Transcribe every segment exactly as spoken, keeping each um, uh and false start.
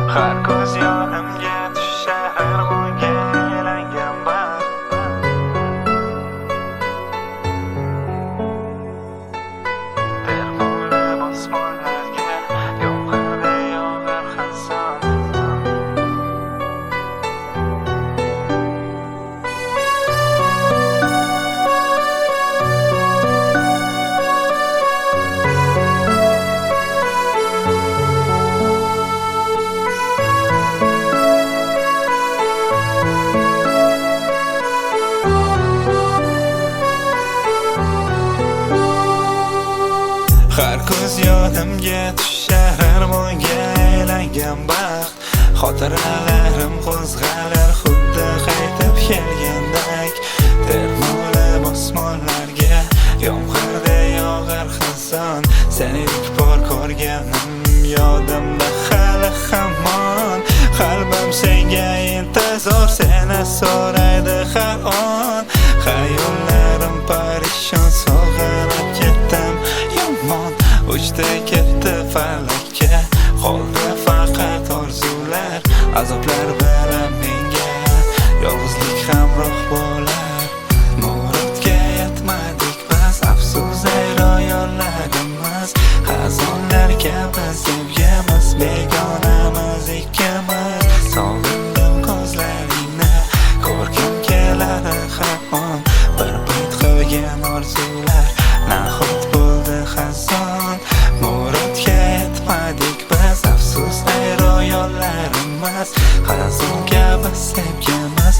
Har ko'z yonimga tushar armonga aylangan baxt. Termulib osmonlarga yomg'irda yog'ar xazon. Har ko'z yonimga tushar armonga aylangan baxt. Xotiralarim qo'zg'alar xuddi qaytib kelgandek. Termulib osmonlarga yomg'irda yog'ar xazon. Seni ilk bor ko'rganim yodimda hali hamon. Qalbim senga intizor, seni so'raydi har on. Xayollarim parishon, sog'inib ketdim yomon. Uchdi ketdi falakka, qoldi faqat orzular. Azoblar bilan menga yolg'izlik hamroh bo'lar. Murodga yetmadik biz, afsus ey ro'yonlarimiz. Xazonlar kabi sevgimiz, begonamiz ikkimiz. Sog'indim ko'zlaringni, ko'rgim keladi har on. Bir payt qilgan orzular nahot bo'ldi xazon. Murodga yetmadik biz, afsus ey ro'yonlarimiz. Xazon kabi sevgimiz,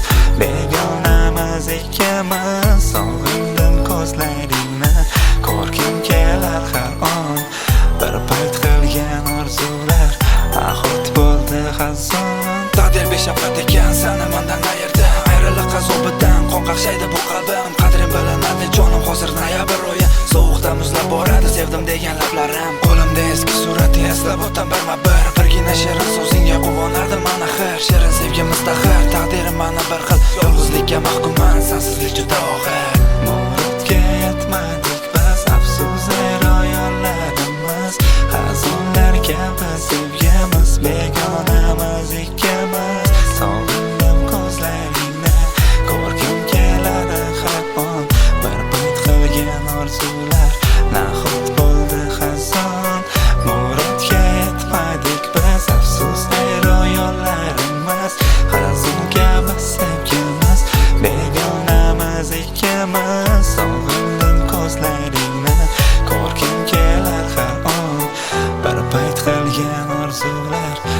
begonamiz ikkimiz. Sog'indim ko'zlaringni, ko'rgim kelar har on. Bir payt qilgan orzular nahot bo'ldi xazon. Taqdir beshafqat ekan, seni mendan ayirdi. Ayriliq azobidan qon qaqshaydi bu qalbim. Qadrim bilinadi jonim, hozir noyabr oyi. Sovuqda muzlab boradi sevdim degan lablarim. Qo'limda eski suratni eslab o'tam birma-bir. Birgina shirin so'zingga quvonardim ana xir. Shirin sevgimiz taxir, taqdirim mana bir xil. Yolg'izlikka mahkumman, sensizlik juda og'ir. Murodga yetmadik biz, afsus ey ro'yonlarimiz. Xazonlar kabi sevgimiz, begonamiz ikkimiz. Sog'indim ko'zlaringni, ko'rgim keladi har on. Bir payt qilgan orzular nahot bo'ldi xazon. Murodga yetmadik biz, afsus ey ro'yonlarimiz. Xazon kabi sevgimiz, begonamiz ikkimiz. Sog'indim ko'zlaringni, ko'rgim kelar har on. Bir payt qilgan orzular